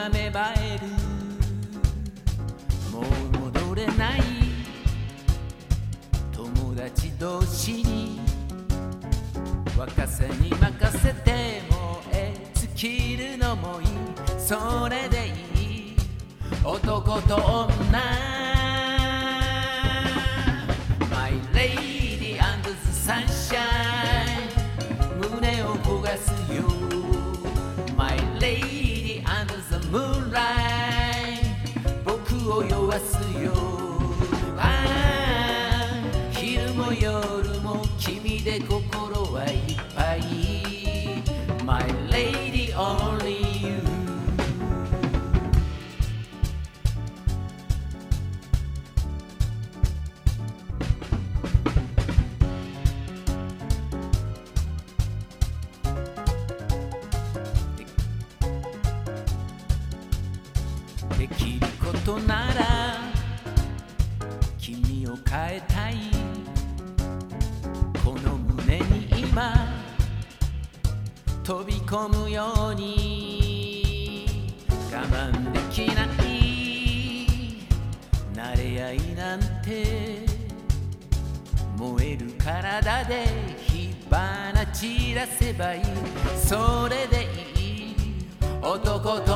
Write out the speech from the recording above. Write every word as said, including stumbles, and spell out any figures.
が芽生える。もう戻れない友達同士に若さに任せて燃え尽きるのもいい。それでいい男と女 My lady under the sunshine 胸を焦がすよ My lady under the moonlight 僕を酔わすよ。ああ昼も夜も君で心はいっぱい My lady only you できることなら君を変えたい。この胸に今飛び込むように我慢できない慣れ合いなんて燃える体で火花散らせばいい。それでいい男と